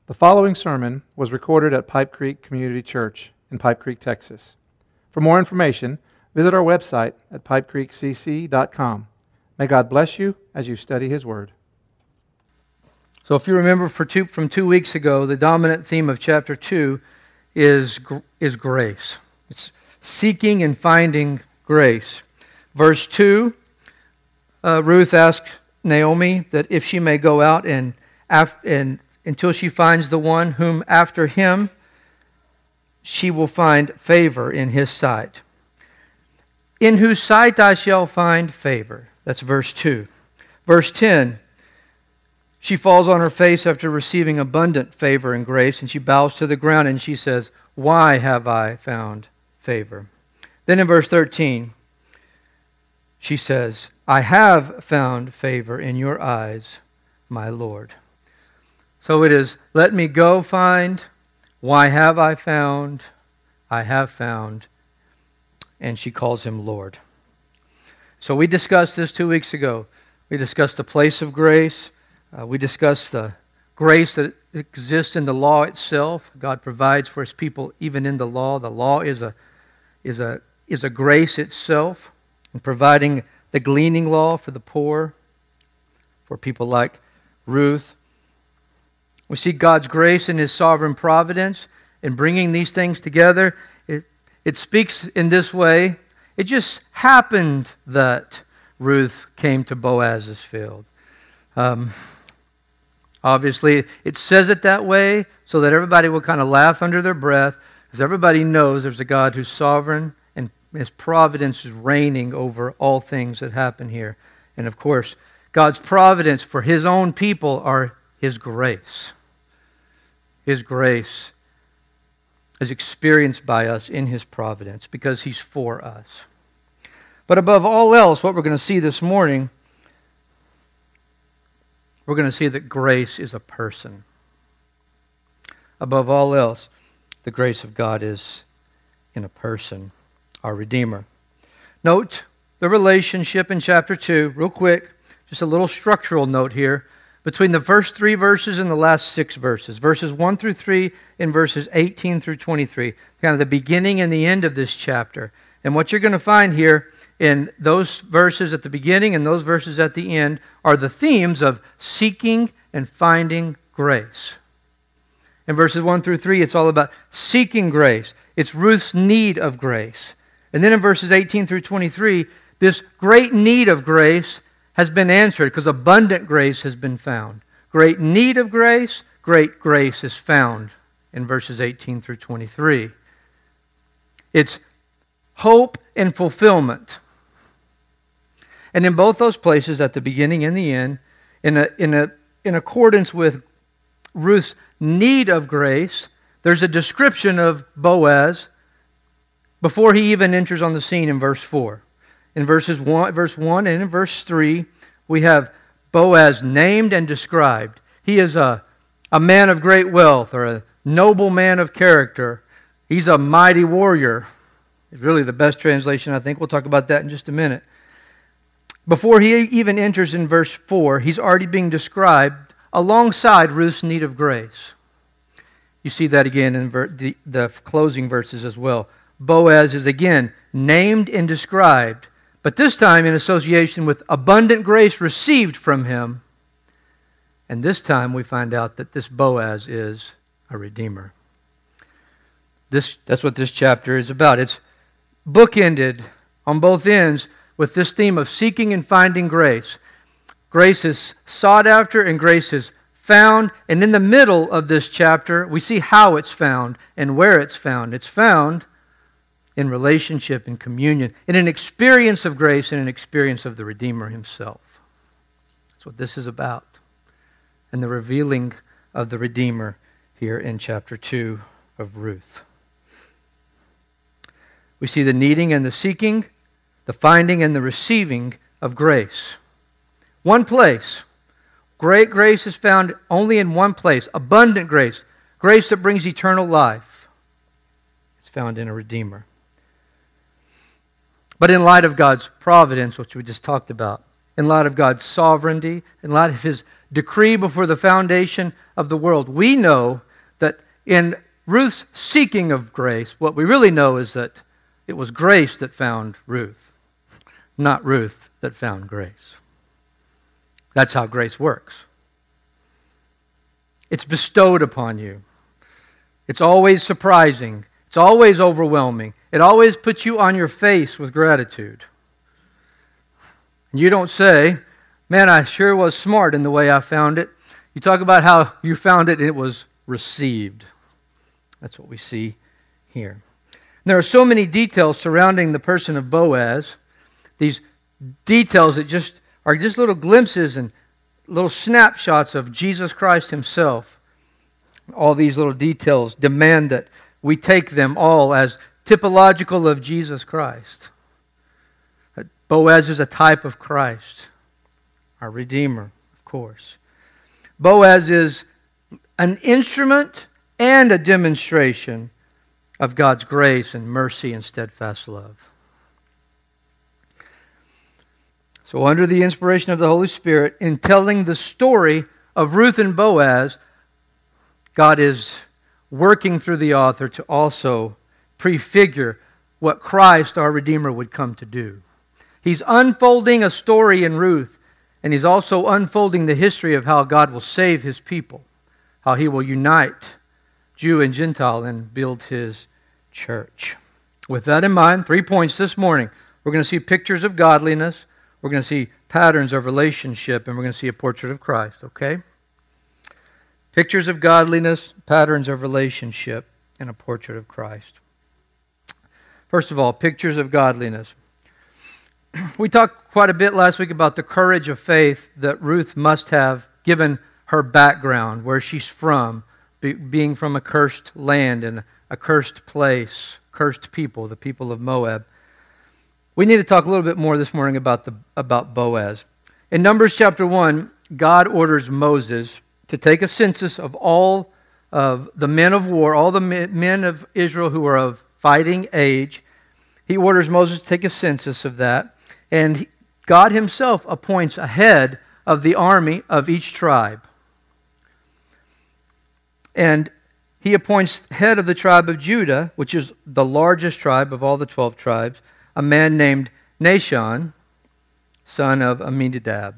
The following sermon was recorded at Pipe Creek Community Church in Pipe Creek, Texas. For more information, visit our website at pipecreekcc.com. May God bless you as you study His Word. So if you remember from 2 weeks ago, the dominant theme of chapter 2 is grace. It's seeking and finding grace. Verse 2, Ruth asked Naomi that if she may go out and until she finds the one whom after him she will find favor in his sight. In whose sight I shall find favor. That's verse 2. Verse 10, she falls on her face after receiving abundant favor and grace, and she bows to the ground and she says, "Why have I found favor?" Then in verse 13, she says, "I have found favor in your eyes, my Lord." So it is, let me go find, why have I found, I have found, and she calls him Lord. So we discussed this 2 weeks ago. We discussed the place of grace. We discussed the grace that exists in the law itself. God provides for His people even in the law. The law is a grace itself, in providing the gleaning law for the poor, for people like Ruth. We see God's grace in His sovereign providence in bringing these things together. It speaks in this way. It just happened that Ruth came to Boaz's field. Obviously, it says it that way so that everybody will kind of laugh under their breath, because everybody knows there's a God who's sovereign and His providence is reigning over all things that happen here. And of course, God's providence for His own people are His grace. His grace is experienced by us in His providence because He's for us. But above all else, what we're going to see this morning, we're going to see that grace is a person. Above all else, the grace of God is in a person, our Redeemer. Note the relationship in chapter 2, real quick, just a little structural note here, between the first 3 verses and the last 6 verses. Verses 1 through 3 and verses 18 through 23. Kind of the beginning and the end of this chapter. And what you're going to find here in those verses at the beginning and those verses at the end are the themes of seeking and finding grace. In verses 1 through 3, it's all about seeking grace. It's Ruth's need of grace. And then in verses 18 through 23, this great need of grace has been answered because abundant grace has been found. Great need of grace, great grace is found in verses 18 through 23. It's hope and fulfillment. And in both those places, at the beginning and the end, in accordance with Ruth's need of grace, there's a description of Boaz before he even enters on the scene in verse 4. In verse 1 and in verse 3, we have Boaz named and described. He is a man of great wealth, or a noble man of character. He's a mighty warrior. It's really the best translation, I think. We'll talk about that in just a minute. Before he even enters in verse 4, he's already being described alongside Ruth's need of grace. You see that again in the closing verses as well. Boaz is again named and described, but this time in association with abundant grace received from him. And this time we find out that this Boaz is a redeemer. That's what this chapter is about. It's bookended on both ends with this theme of seeking and finding grace. Grace is sought after and grace is found. And in the middle of this chapter, we see how it's found and where it's found. It's found in relationship and communion, in an experience of grace and an experience of the Redeemer Himself. That's what this is about. And the revealing of the Redeemer here in chapter 2 of Ruth. We see the needing and the seeking, the finding and the receiving of grace. One place. Great grace is found only in one place. Abundant grace. Grace that brings eternal life. It's found in a Redeemer. But in light of God's providence, which we just talked about, in light of God's sovereignty, in light of His decree before the foundation of the world. We know that in Ruth's seeking of grace, what we really know is that it was grace that found Ruth, not Ruth that found grace. That's how grace works. It's bestowed upon you. It's always surprising. It's always overwhelming. It always puts you on your face with gratitude. And you don't say, man, I sure was smart in the way I found it. You talk about how you found it and it was received. That's what we see here. And there are so many details surrounding the person of Boaz. These details that are just little glimpses and little snapshots of Jesus Christ himself. All these little details demand that we take them all as typological of Jesus Christ. Boaz is a type of Christ, our Redeemer, of course. Boaz is an instrument and a demonstration of God's grace and mercy and steadfast love. So under the inspiration of the Holy Spirit, in telling the story of Ruth and Boaz, God is working through the author to also prefigure what Christ, our Redeemer, would come to do. He's unfolding a story in Ruth, and he's also unfolding the history of how God will save his people, how he will unite Jew and Gentile and build his church. With that in mind, 3 points this morning. We're going to see pictures of godliness, we're going to see patterns of relationship, and we're going to see a portrait of Christ, okay? Pictures of godliness, patterns of relationship, and a portrait of Christ. First of all, pictures of godliness. We talked quite a bit last week about the courage of faith that Ruth must have given her background, where she's from, being from a cursed land and a cursed place, cursed people, the people of Moab. We need to talk a little bit more this morning about Boaz. In Numbers chapter 1, God orders Moses to take a census of all of the men of war, all the men of Israel who are of fighting age. He orders Moses to take a census of that. And God himself appoints a head of the army of each tribe. And he appoints head of the tribe of Judah, which is the largest tribe of all the 12 tribes, a man named Nahshon, son of Amminadab.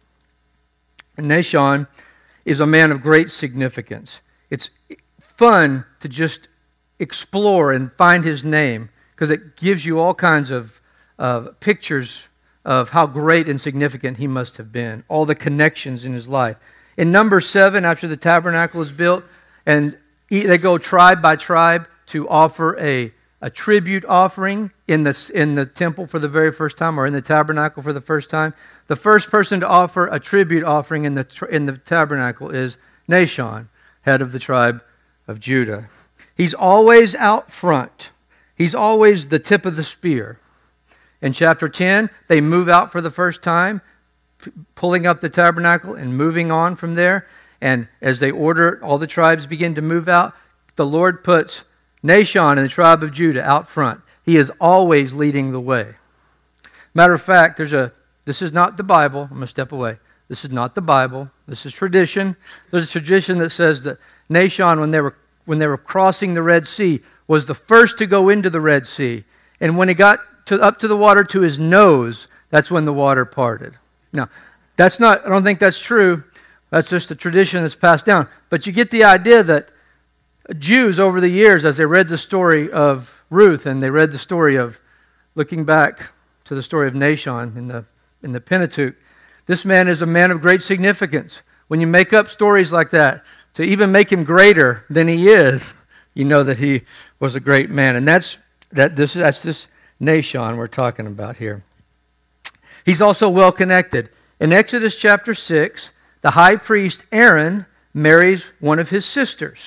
And Nahshon is a man of great significance. It's fun to just explore and find his name because it gives you all kinds of pictures of how great and significant he must have been, all the connections in his life. In Numbers 7, after the tabernacle is built, and they go tribe by tribe to offer a tribute offering in the temple for the very first time, or in the tabernacle for the first time. The first person to offer a tribute offering in the tabernacle is Nahshon, head of the tribe of Judah. He's always out front. He's always the tip of the spear. In chapter 10, they move out for the first time, pulling up the tabernacle and moving on from there. And as they order, all the tribes begin to move out. The Lord puts Nahshon and the tribe of Judah out front. He is always leading the way. Matter of fact, this is not the Bible. I'm going to step away. This is not the Bible. This is tradition. There's a tradition that says that Nahshon, when they were crossing the Red Sea, was the first to go into the Red Sea. And when he got up to the water to his nose, that's when the water parted. Now, I don't think that's true. That's just a tradition that's passed down. But you get the idea that Jews over the years, as they read the story of Ruth and they read the story of, looking back to the story of Nahshon in the Pentateuch, this man is a man of great significance. When you make up stories like that, to even make him greater than he is, you know that he was a great man. And that's this Nahshon we're talking about here. He's also well connected. In Exodus chapter 6, the high priest Aaron marries one of his sisters.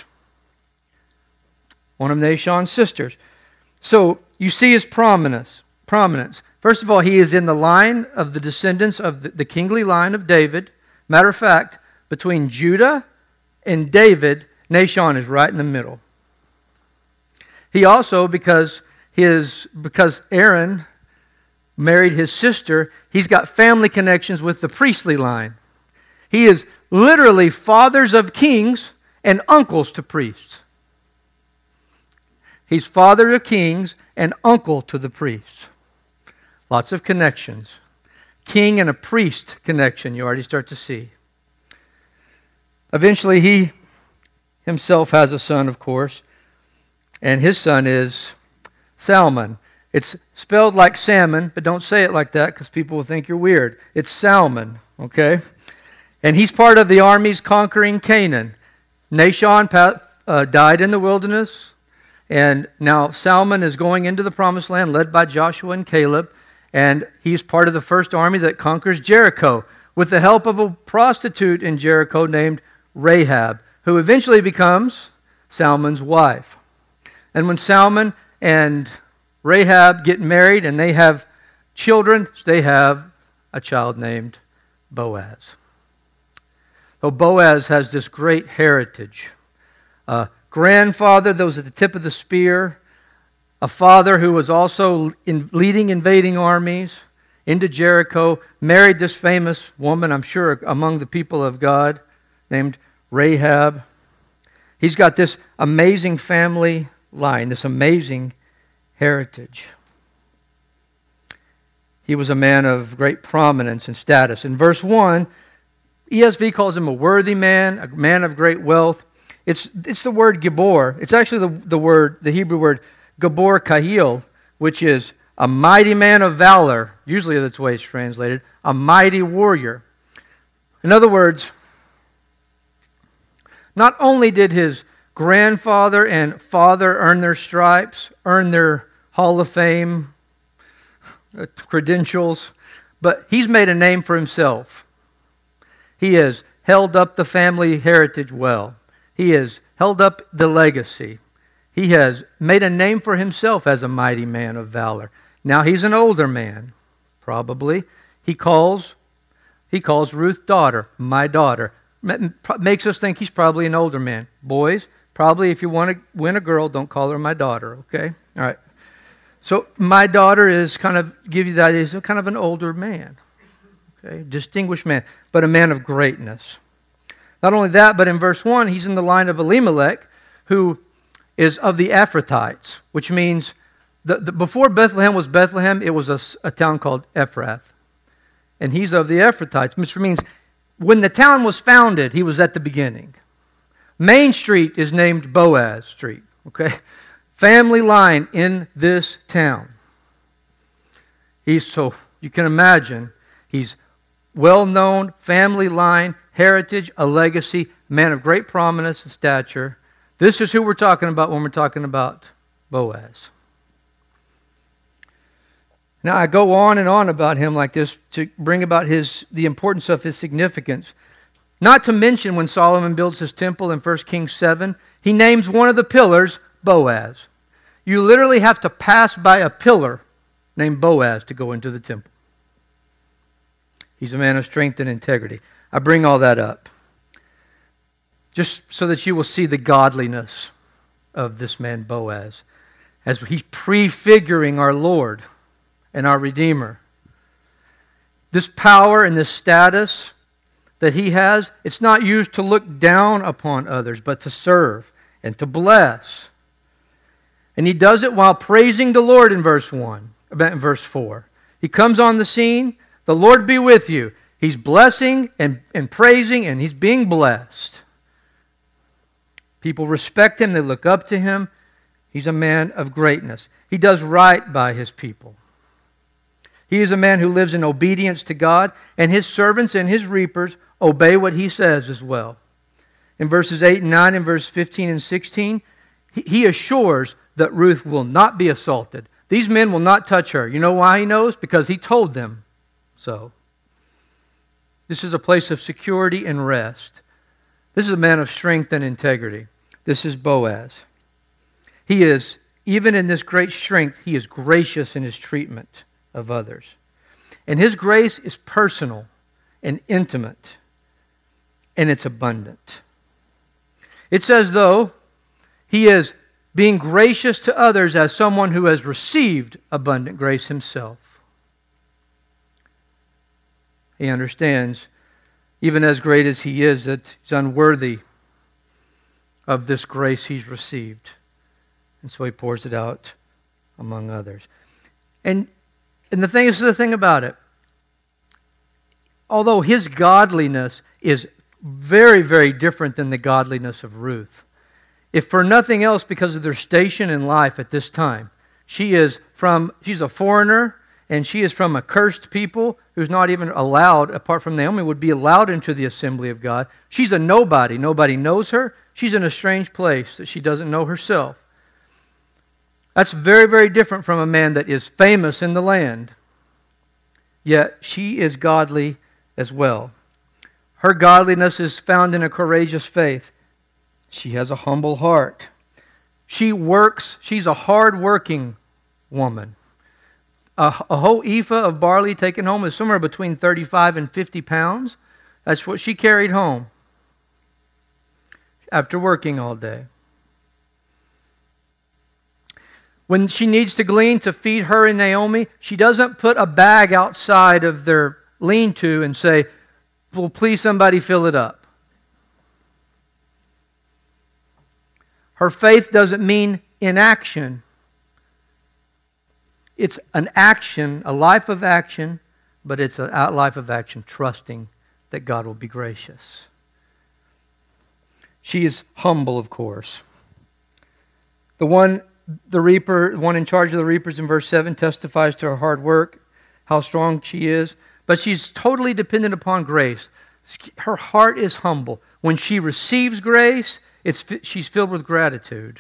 One of Nahshon's sisters. So you see his prominence. First of all, he is in the line of the descendants of the kingly line of David. Matter of fact, between Judah and David, Nahshon is right in the middle. He also, because Aaron married his sister, he's got family connections with the priestly line. He is literally fathers of kings and uncles to priests. He's father of kings and uncle to the priests. Lots of connections. King and a priest connection you already start to see. Eventually he himself has a son, of course, and his son is Salmon. It's spelled like salmon, but don't say it like that because people will think you're weird. It's Salmon, okay? And he's part of the armies conquering Canaan. Nahshon died in the wilderness, and now Salmon is going into the promised land led by Joshua and Caleb, and he's part of the first army that conquers Jericho with the help of a prostitute in Jericho named Rahab, who eventually becomes Salmon's wife. And when Salmon and Rahab get married and they have children, they have a child named Boaz. So Boaz has this great heritage. A grandfather that was at the tip of the spear, a father who was also leading invading armies into Jericho, married this famous woman, I'm sure, among the people of God, named Rahab. He's got this amazing family line, this amazing heritage. He was a man of great prominence and status. In verse 1, ESV calls him a worthy man, a man of great wealth. It's the word Gibor. It's actually the Hebrew word Gabor Kahil, which is a mighty man of valor. Usually that's the way it's translated. A mighty warrior. In other words, not only did his grandfather and father earn their stripes, earn their Hall of Fame credentials, but he's made a name for himself. He has held up the family heritage well. He has held up the legacy. He has made a name for himself as a mighty man of valor. Now he's an older man, probably. He calls Ruth daughter, my daughter. Makes us think he's probably an older man. Boys, probably if you want to win a girl, don't call her my daughter, okay? All right. So my daughter is give you the idea, he's kind of an older man. Okay, distinguished man, but a man of greatness. Not only that, but in verse 1, he's in the line of Elimelech, who is of the Ephrathites, which means before Bethlehem was Bethlehem, it was a town called Ephrath. And he's of the Ephrathites, which means when the town was founded, he was at the beginning. Main Street is named Boaz Street, okay? Family line in this town. So you can imagine, he's well-known, family line, heritage, a legacy, man of great prominence and stature. This is who we're talking about when we're talking about Boaz. Now, I go on and on about him like this to bring about the importance of his significance. Not to mention when Solomon builds his temple in 1 Kings 7, he names one of the pillars Boaz. You literally have to pass by a pillar named Boaz to go into the temple. He's a man of strength and integrity. I bring all that up just so that you will see the godliness of this man Boaz as he's prefiguring our Lord and our Redeemer. This power and this status that he has, it's not used to look down upon others, but to serve and to bless. And he does it while praising the Lord in verse 4. He comes on the scene, the Lord be with you. He's blessing and praising, and he's being blessed. People respect him, they look up to him. He's a man of greatness. He does right by his people. He is a man who lives in obedience to God, and his servants and his reapers obey what he says as well. In verses 8 and 9 and verse 15 and 16, he assures that Ruth will not be assaulted. These men will not touch her. You know why he knows? Because he told them so. This is a place of security and rest. This is a man of strength and integrity. This is Boaz. He is, even in this great strength, he is gracious in his treatment of others. And his grace is personal and intimate, and it's abundant. It's as though he is being gracious to others as someone who has received abundant grace himself. He understands even as great as he is, that he's unworthy of this grace he's received. And so he pours it out among others. And the thing is, the thing about it, although his godliness is very, very different than the godliness of Ruth, if for nothing else because of their station in life at this time, she's a foreigner, and she is from a cursed people who's not even allowed, apart from Naomi, would be allowed into the assembly of God. She's a nobody. Nobody knows her. She's in a strange place that she doesn't know herself. That's very, very different from a man that is famous in the land. Yet she is godly as well. Her godliness is found in a courageous faith. She has a humble heart. She works. She's a hard-working woman. A whole ephah of barley taken home is somewhere between 35 and 50 pounds. That's what she carried home after working all day. When she needs to glean to feed her and Naomi, she doesn't put a bag outside of their lean-to and say, "Well, please somebody fill it up." Her faith doesn't mean inaction. It's an action, a life of action, but it's a life of action trusting that God will be gracious. She is humble, of course. The one in charge of the reapers in verse 7 testifies to her hard work, how strong she is, but she's totally dependent upon grace. Her heart is humble. When she receives grace, she's filled with gratitude.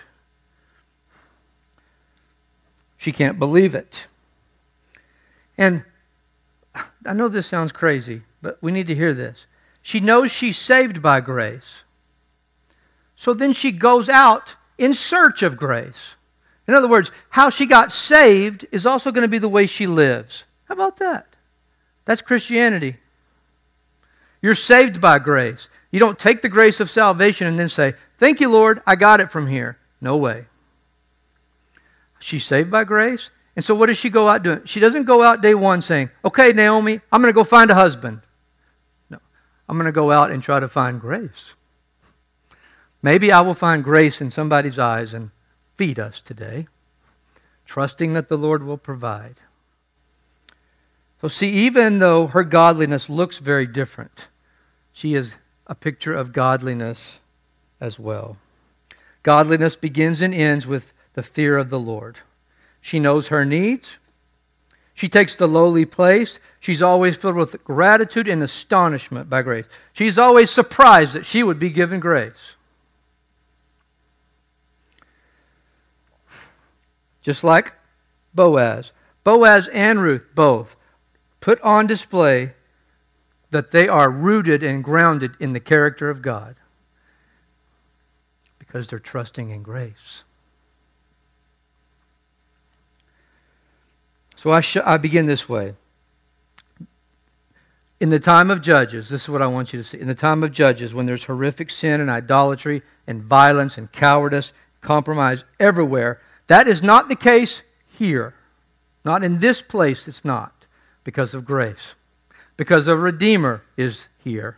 She can't believe it. And I know this sounds crazy, but we need to hear this. She knows she's saved by grace. So then she goes out in search of grace. In other words, how she got saved is also going to be the way she lives. How about that? That's Christianity. You're saved by grace. You don't take the grace of salvation and then say, "Thank you, Lord, I got it from here." No way. She's saved by grace. And so what does she go out doing? She doesn't go out day one saying, "Okay, Naomi, I'm going to go find a husband." No. I'm going to go out and try to find grace. Maybe I will find grace in somebody's eyes and feed us today, trusting that the Lord will provide. So see, even though her godliness looks very different, she is a picture of godliness as well. Godliness begins and ends with the fear of the Lord. She knows her needs. She takes the lowly place. She's always filled with gratitude and astonishment by grace. She's always surprised that she would be given grace. Just like Boaz. Boaz and Ruth both put on display that they are rooted and grounded in the character of God because they're trusting in grace. So I begin this way. In the time of Judges, this is what I want you to see. In the time of Judges, when there's horrific sin and idolatry and violence and cowardice, compromise everywhere, that is not the case here. Not in this place, it's not. Because of grace. Because a Redeemer is here.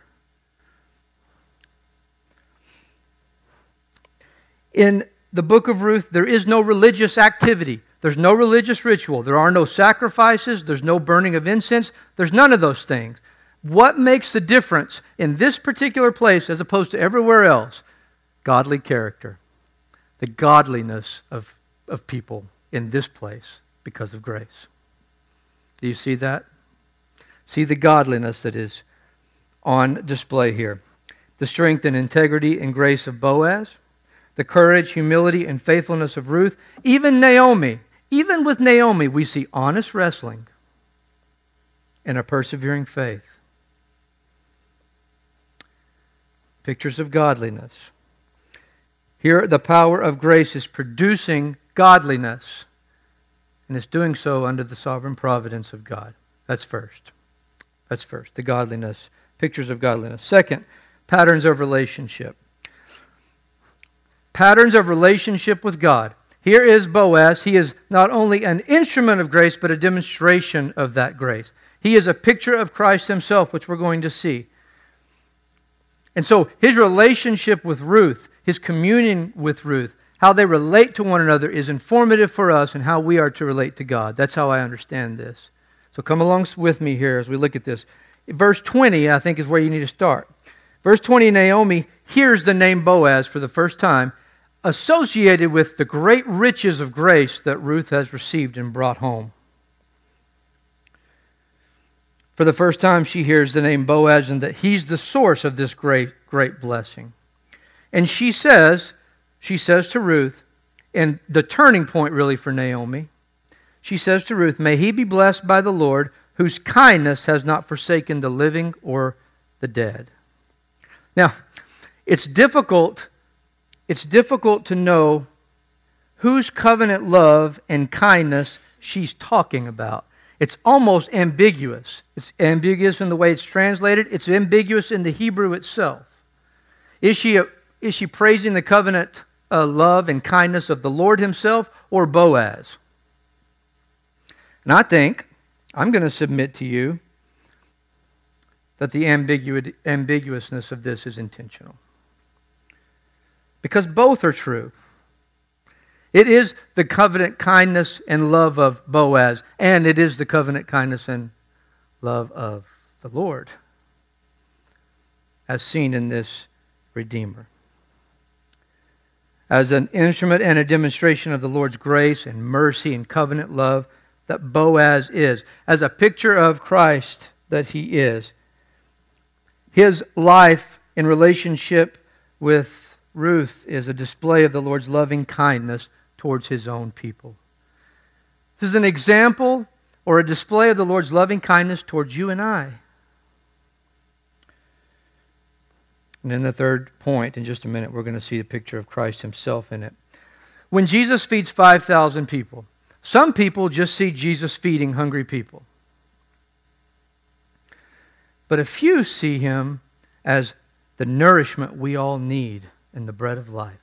In the book of Ruth, there is no religious activity. There's no religious ritual. There are no sacrifices. There's no burning of incense. There's none of those things. What makes the difference in this particular place as opposed to everywhere else? Godly character. The godliness of people in this place because of grace. Do you see that? See the godliness that is on display here. The strength and integrity and grace of Boaz. The courage, humility, and faithfulness of Ruth. Even Naomi. Even with Naomi, we see honest wrestling and a persevering faith. Pictures of godliness. Here, the power of grace is producing godliness. And it's doing so under the sovereign providence of God. That's first. That's first. The godliness. Pictures of godliness. Second, patterns of relationship. Patterns of relationship with God. Here is Boaz. He is not only an instrument of grace, but a demonstration of that grace. He is a picture of Christ himself, which we're going to see. And so his relationship with Ruth, his communion with Ruth, how they relate to one another is informative for us and how we are to relate to God. That's how I understand this. So come along with me here as we look at this. Verse 20, I think, is where you need to start. Verse 20, Naomi hears the name Boaz for the first time, associated with the great riches of grace that Ruth has received and brought home. For the first time, she hears the name Boaz and that he's the source of this great blessing. And she says to Ruth, and the turning point really for Naomi, she says to Ruth, "May he be blessed by the Lord, whose kindness has not forsaken the living or the dead." Now, it's difficult to know whose covenant love and kindness she's talking about. It's almost ambiguous. It's ambiguous in the way it's translated. It's ambiguous in the Hebrew itself. Is she praising the covenant love and kindness of the Lord himself or Boaz? And I think I'm going to submit to you that the ambiguousness of this is intentional. Because both are true. It is the covenant kindness and love of Boaz, and it is the covenant kindness and love of the Lord, as seen in this Redeemer. As an instrument and a demonstration of the Lord's grace and mercy and covenant love that Boaz is, as a picture of Christ that he is. His life in relationship with Ruth is a display of the Lord's loving kindness towards his own people. This is an example or a display of the Lord's loving kindness towards you and I. And then the third point, in just a minute, we're going to see the picture of Christ himself in it. When Jesus feeds 5,000 people, some people just see Jesus feeding hungry people. But a few see him as the nourishment we all need and the bread of life.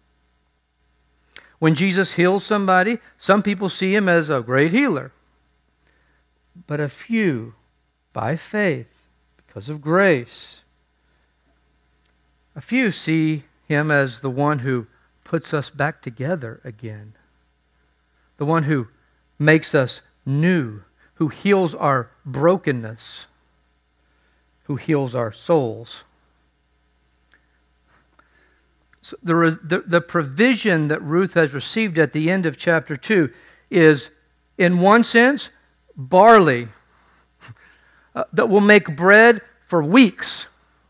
When Jesus heals somebody, some people see him as a great healer. But a few, by faith, because of grace, a few see him as the one who puts us back together again. The one who makes us new, who heals our brokenness, who heals our souls. So the provision that Ruth has received at the end of chapter 2 is, in one sense, barley that will make bread for weeks.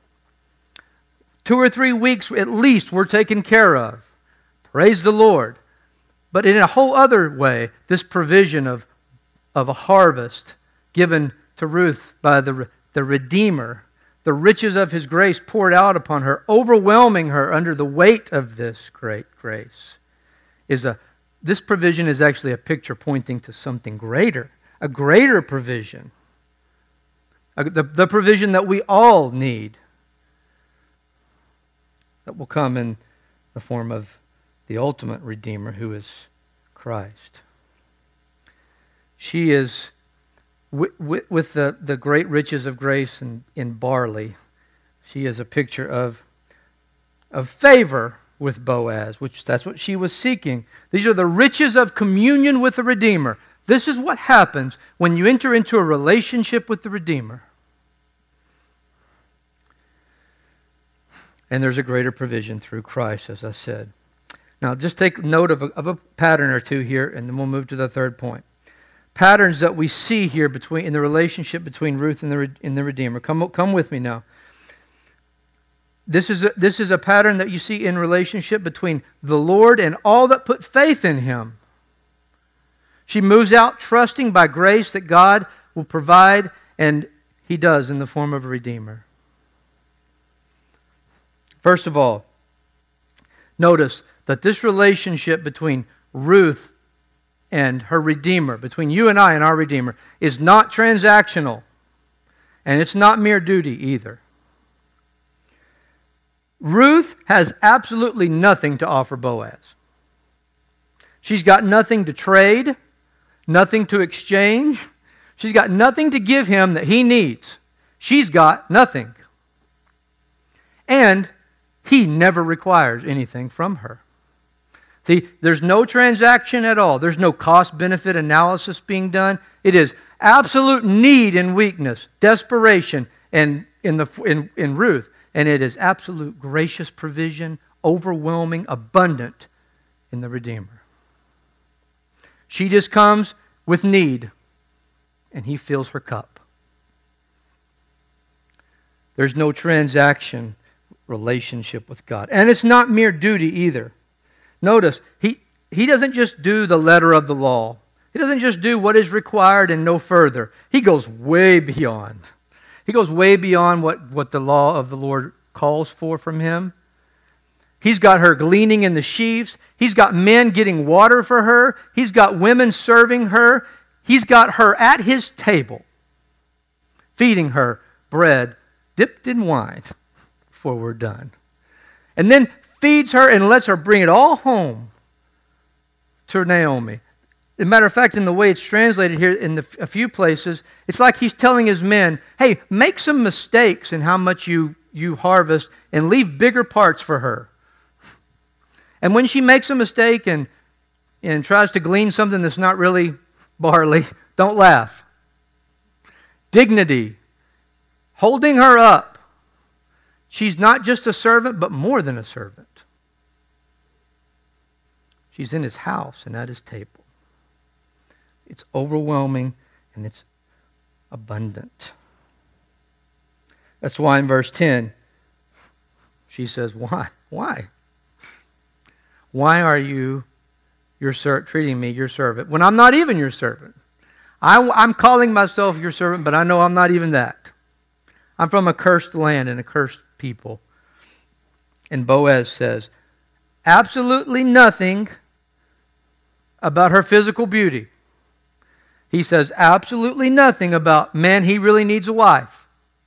2 or 3 weeks at least we're taken care of. Praise the Lord. But in a whole other way, this provision of a harvest given to Ruth by the Redeemer, the riches of his grace poured out upon her, overwhelming her under the weight of this great grace, this provision is actually a picture pointing to something greater, a greater provision, the provision that we all need, that will come in the form of the ultimate Redeemer, who is Christ. She is, with the great riches of grace in barley, she is a picture of favor with Boaz, which that's what she was seeking. These are the riches of communion with the Redeemer. This is what happens when you enter into a relationship with the Redeemer. And there's a greater provision through Christ, as I said. Now, just take note of a pattern or two here, and then we'll move to the third point. Patterns that we see here in the relationship between Ruth and the Redeemer. Come with me now. This is a pattern that you see in relationship between the Lord and all that put faith in him. She moves out trusting by grace that God will provide, and he does in the form of a Redeemer. First of all, notice that this relationship between Ruth and her Redeemer, between you and I and our Redeemer, is not transactional. And it's not mere duty either. Ruth has absolutely nothing to offer Boaz. She's got nothing to trade, nothing to exchange. She's got nothing to give him that he needs. She's got nothing. And he never requires anything from her. See, there's no transaction at all. There's no cost-benefit analysis being done. It is absolute need and weakness, desperation in Ruth. And it is absolute gracious provision, overwhelming, abundant in the Redeemer. She just comes with need, and he fills her cup. There's no transaction relationship with God. And it's not mere duty either. Notice, he doesn't just do the letter of the law. He doesn't just do what is required and no further. He goes way beyond. He goes way beyond what the law of the Lord calls for from him. He's got her gleaning in the sheaves. He's got men getting water for her. He's got women serving her. He's got her at his table, feeding her bread dipped in wine before we're done. And then feeds her and lets her bring it all home to Naomi. As a matter of fact, in the way it's translated here in a few places, it's like he's telling his men, hey, make some mistakes in how much you harvest and leave bigger parts for her. And when she makes a mistake and tries to glean something that's not really barley, don't laugh. Dignity. Holding her up. She's not just a servant, but more than a servant. She's in his house and at his table. It's overwhelming and it's abundant. That's why in verse 10, she says, why? Why? Why are you treating me your servant when I'm not even your servant? I'm calling myself your servant, but I know I'm not even that. I'm from a cursed land and a cursed people. And Boaz says, absolutely nothing about her physical beauty. He says absolutely nothing about, man, he really needs a wife.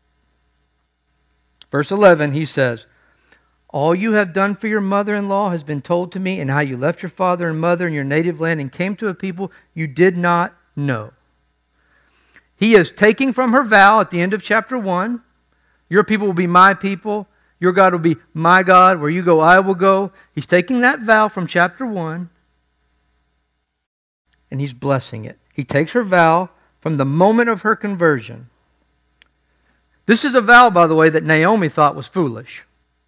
Verse 11, he says, all you have done for your mother-in-law has been told to me, and how you left your father and mother in your native land and came to a people you did not know. He is taking from her vow at the end of chapter 1, your people will be my people, your God will be my God, where you go I will go. He's taking that vow from chapter 1 and he's blessing it. He takes her vow from the moment of her conversion. This is a vow, by the way, that Naomi thought was foolish.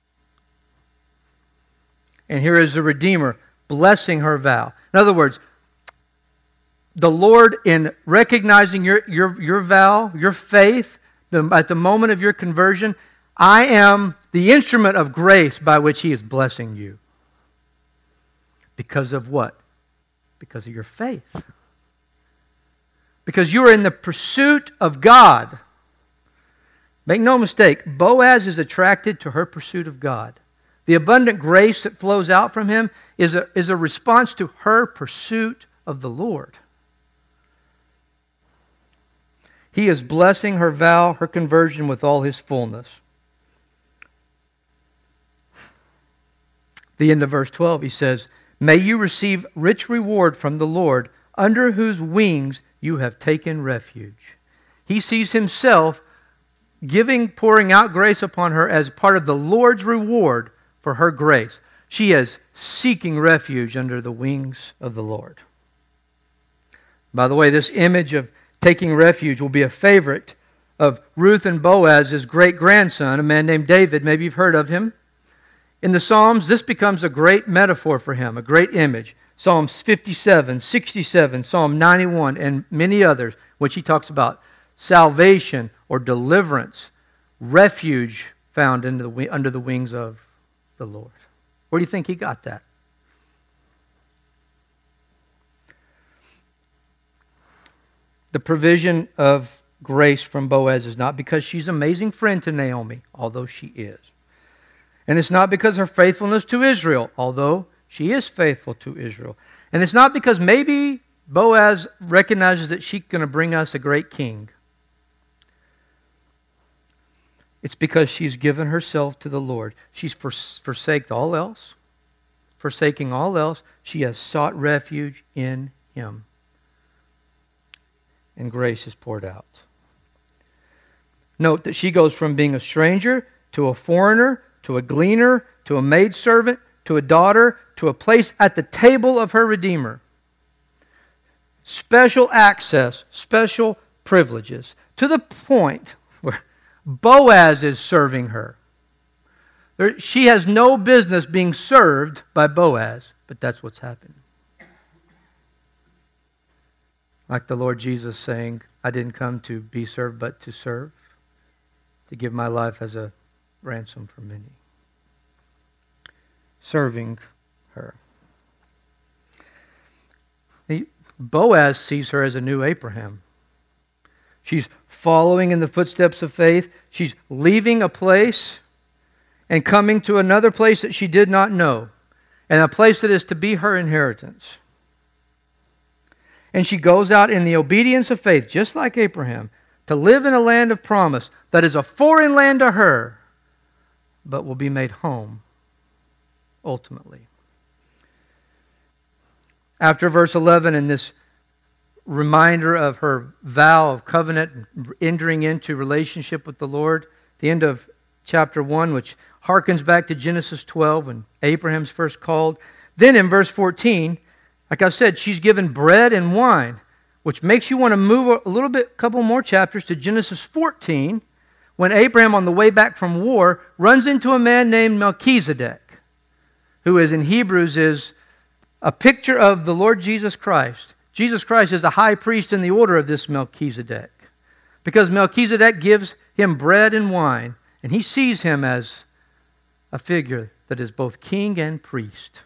And here is the Redeemer blessing her vow. In other words, the Lord, in recognizing your vow, your faith, at the moment of your conversion, I am the instrument of grace by which He is blessing you. Because of what? Because of your faith. Because you are in the pursuit of God. Make no mistake, Boaz is attracted to her pursuit of God. The abundant grace that flows out from him is a response to her pursuit of the Lord. He is blessing her vow, her conversion with all His fullness. The end of verse 12, he says, may you receive rich reward from the Lord, under whose wings you have taken refuge. He sees himself pouring out grace upon her as part of the Lord's reward for her grace. She is seeking refuge under the wings of the Lord. By the way, this image of taking refuge will be a favorite of Ruth and Boaz's great-grandson, a man named David. Maybe you've heard of him. In the Psalms, this becomes a great metaphor for him, a great image. Psalms 57, 67, Psalm 91, and many others, which he talks about salvation or deliverance, refuge found under the wings of the Lord. Where do you think he got that? The provision of grace from Boaz is not because she's an amazing friend to Naomi, although she is. And it's not because of her faithfulness to Israel, although she is faithful to Israel. And it's not because maybe Boaz recognizes that she's going to bring us a great king. It's because she's given herself to the Lord. She's forsaken all else. Forsaking all else, she has sought refuge in Him. And grace is poured out. Note that she goes from being a stranger to a foreigner, to a gleaner, to a maidservant, to a daughter, to a place at the table of her Redeemer. Special access, special privileges, to the point where Boaz is serving her. She has no business being served by Boaz, but that's what's happening. Like the Lord Jesus saying, I didn't come to be served, but to serve, to give my life as a ransom for many. Serving her. Boaz sees her as a new Abraham. She's following in the footsteps of faith. She's leaving a place and coming to another place that she did not know, and a place that is to be her inheritance. And she goes out in the obedience of faith, just like Abraham, to live in a land of promise that is a foreign land to her, but will be made home ultimately. After verse 11 and this reminder of her vow of covenant, entering into relationship with the Lord, the end of chapter 1, which harkens back to Genesis 12 when Abraham's first called. Then in verse 14, like I said, she's given bread and wine, which makes you want to move a little bit, couple more chapters to Genesis 14, when Abraham, on the way back from war, runs into a man named Melchizedek, who is in Hebrews is a picture of the Lord Jesus Christ. Jesus Christ is a high priest in the order of this Melchizedek, because Melchizedek gives him bread and wine, and he sees him as a figure that is both king and priest.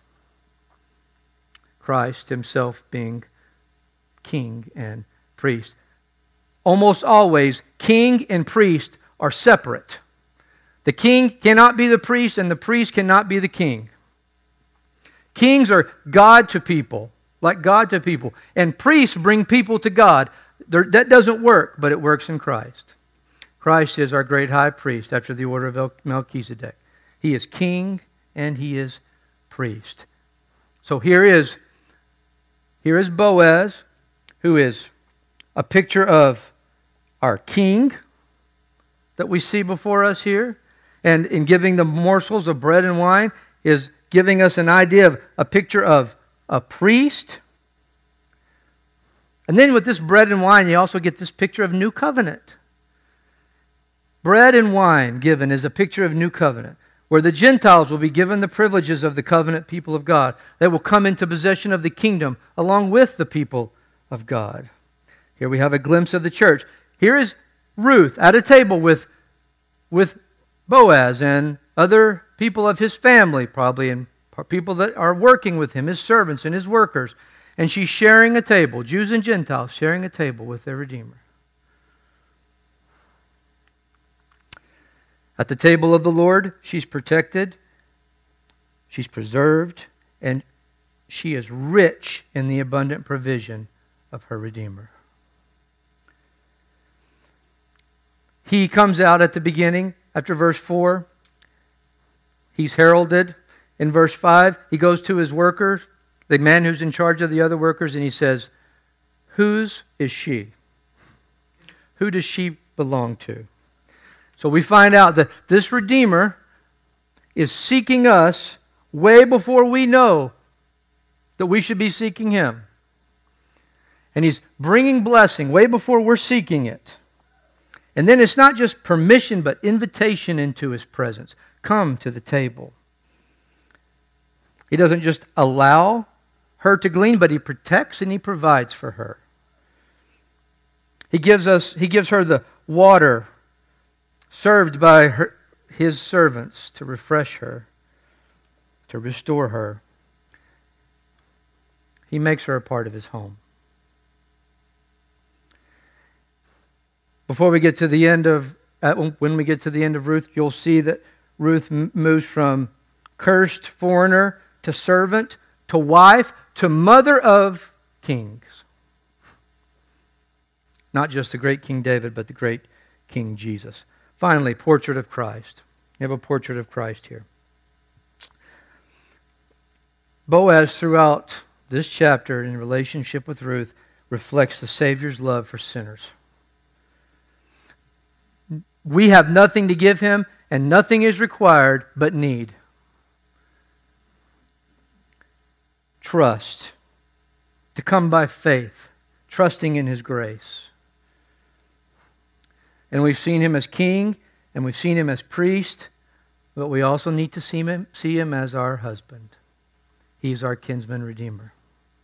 Christ himself being king and priest. Almost always, king and priest are separate. The king cannot be the priest, and the priest cannot be the king. Kings are God to people, like God to people. And priests bring people to God. That doesn't work, but it works in Christ. Christ is our great high priest after the order of Melchizedek. He is king and he is priest. So here is Boaz, who is a picture of our king that we see before us here. And in giving the morsels of bread and wine is giving us an idea of a picture of a priest. And then with this bread and wine, you also get this picture of new covenant. Bread and wine given is a picture of new covenant, where the Gentiles will be given the privileges of the covenant people of God. They will come into possession of the kingdom along with the people of God. Here we have a glimpse of the church. Here is Ruth at a table with Boaz and other people of his family, probably, and people that are working with him, his servants and his workers. And she's sharing a table, Jews and Gentiles sharing a table with their Redeemer. At the table of the Lord, she's protected, she's preserved, and she is rich in the abundant provision of her Redeemer. He comes out at the beginning, after verse 4. He's heralded. In verse 5, he goes to his workers, the man who's in charge of the other workers, and he says, "Whose is she? Who does she belong to?" So we find out that this Redeemer is seeking us way before we know that we should be seeking Him. And He's bringing blessing way before we're seeking it. And then it's not just permission, but invitation into His presence. Come to the table. He doesn't just allow her to glean, but He protects and He provides for her. He gives her the water served by His servants to refresh her, to restore her. He makes her a part of His home. Before we get to the end of, when we get to the end of Ruth, you'll see that Ruth moves from cursed foreigner to servant to wife to mother of kings. Not just the great King David, but the great King Jesus. Finally, portrait of Christ. You have a portrait of Christ here. Boaz, throughout this chapter in relationship with Ruth, reflects the Savior's love for sinners. We have nothing to give Him, and nothing is required but need. Trust. To come by faith, trusting in His grace. And we've seen Him as King, and we've seen Him as priest, but we also need to see Him as our husband. He is our kinsman redeemer.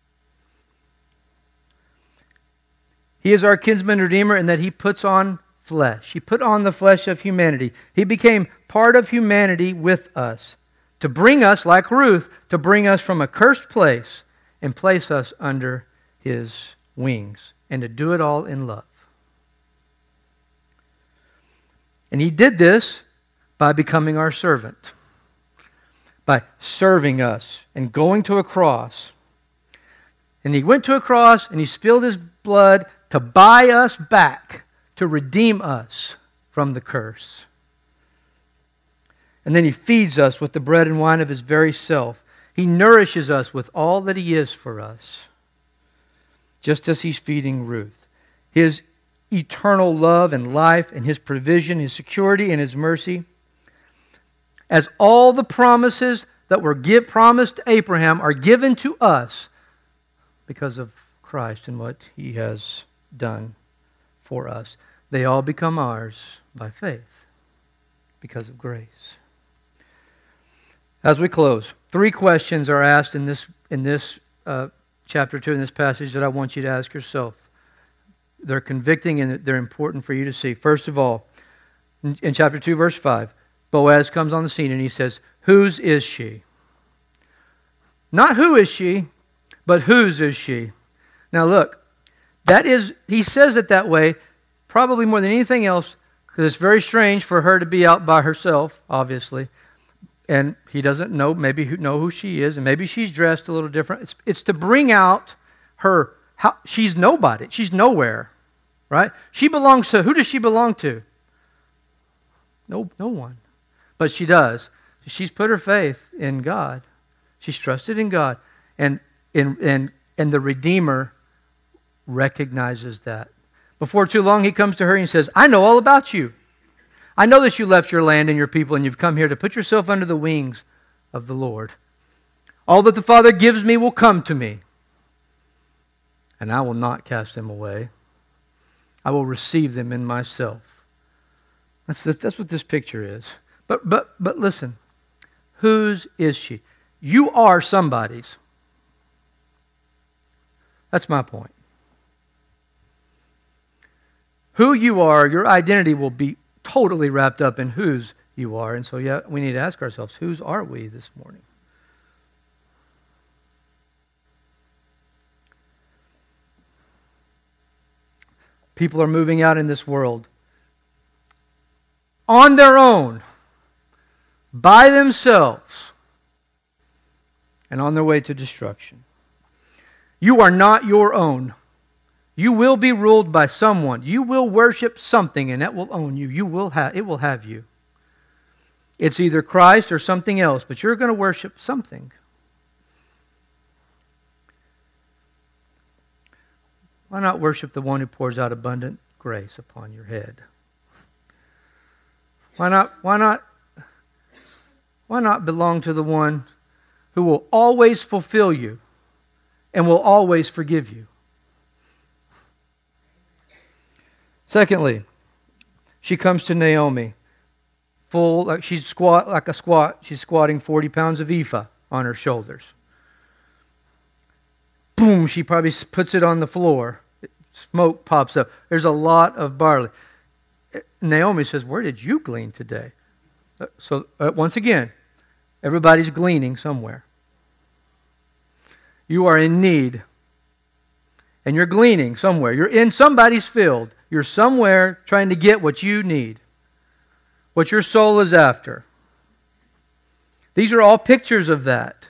He is our kinsman redeemer in that He puts on flesh. He put on the flesh of humanity. He became part of humanity with us to bring us, like Ruth, to bring us from a cursed place and place us under His wings, and to do it all in love. And He did this by becoming our servant, by serving us and going to a cross. And He went to a cross and He spilled His blood to buy us back, to redeem us from the curse. And then He feeds us with the bread and wine of His very self. He nourishes us with all that He is for us, just as He's feeding Ruth. His eternal love and life and His provision, His security and His mercy. As all the promises that were promised to Abraham are given to us because of Christ and what He has done for us. They all become ours by faith because of grace. As we close, 3 questions are asked in this chapter 2, in this passage, that I want you to ask yourself. They're convicting and they're important for you to see. First of all, in chapter 2, verse 5, Boaz comes on the scene and he says, "Whose is she?" Not who is she, but whose is she? Now look, he says it that way probably more than anything else because it's very strange for her to be out by herself, obviously. And he doesn't know who she is, and maybe she's dressed a little different. It's to bring out her. She's nobody. She's nowhere, right? She belongs to, who does she belong to? No one. But she does. She's put her faith in God. She's trusted in God. And the Redeemer recognizes that. Before too long, He comes to her and He says, "I know all about you. I know that you left your land and your people and you've come here to put yourself under the wings of the Lord. All that the Father gives me will come to me, and I will not cast them away. I will receive them in myself." That's what this picture is. But listen, whose is she? You are somebody's. That's my point. Who you are, your identity will be totally wrapped up in whose you are. And so, we need to ask ourselves, whose are we this morning? People are moving out in this world on their own, by themselves, and on their way to destruction. You are not your own. You will be ruled by someone. You will worship something, and that will own you. It will have you. It's either Christ or something else, but you're going to worship something. Why not worship the one who pours out abundant grace upon your head? Why not belong to the one who will always fulfill you and will always forgive you? Secondly, she comes to Naomi, she's squatting 40 pounds of ephah on her shoulders. Boom, she probably puts it on the floor. Smoke pops up. There's a lot of barley. Naomi says, "Where did you glean today?" So once again, everybody's gleaning somewhere. You are in need, and you're gleaning somewhere. You're in somebody's field. You're somewhere trying to get what you need, what your soul is after. These are all pictures of that.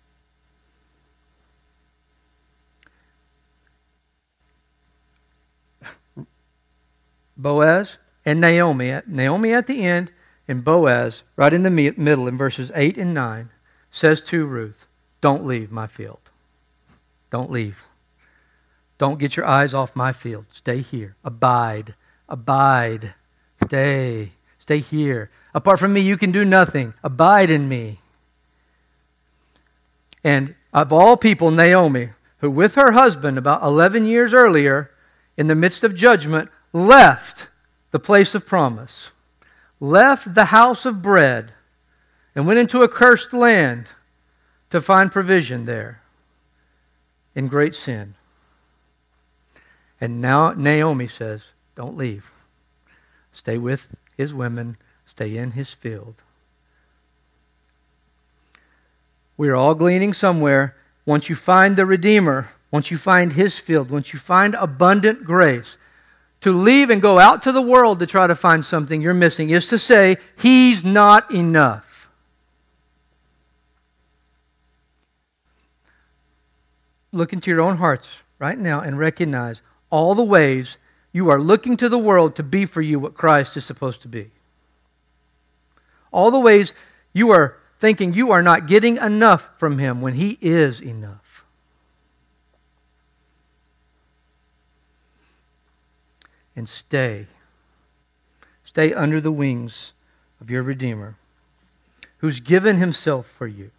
Boaz and Naomi at the end, and Boaz right in the middle in verses 8 and 9 says to Ruth, "Don't leave my field. Don't leave. Don't get your eyes off my field. Stay here. Abide. Stay here. Apart from me, you can do nothing. Abide in me. And of all people, Naomi, who with her husband about 11 years earlier, in the midst of judgment, left the place of promise, left the house of bread, and went into a cursed land to find provision there in great sin. And now Naomi says, don't leave. Stay with his women. Stay in his field. We are all gleaning somewhere. Once you find the Redeemer, once you find his field, once you find abundant grace, to leave and go out to the world to try to find something you're missing is to say, he's not enough. Look into your own hearts right now and recognize all the ways you are looking to the world to be for you what Christ is supposed to be. All the ways you are thinking you are not getting enough from him when he is enough. And stay under the wings of your Redeemer, who's given himself for you.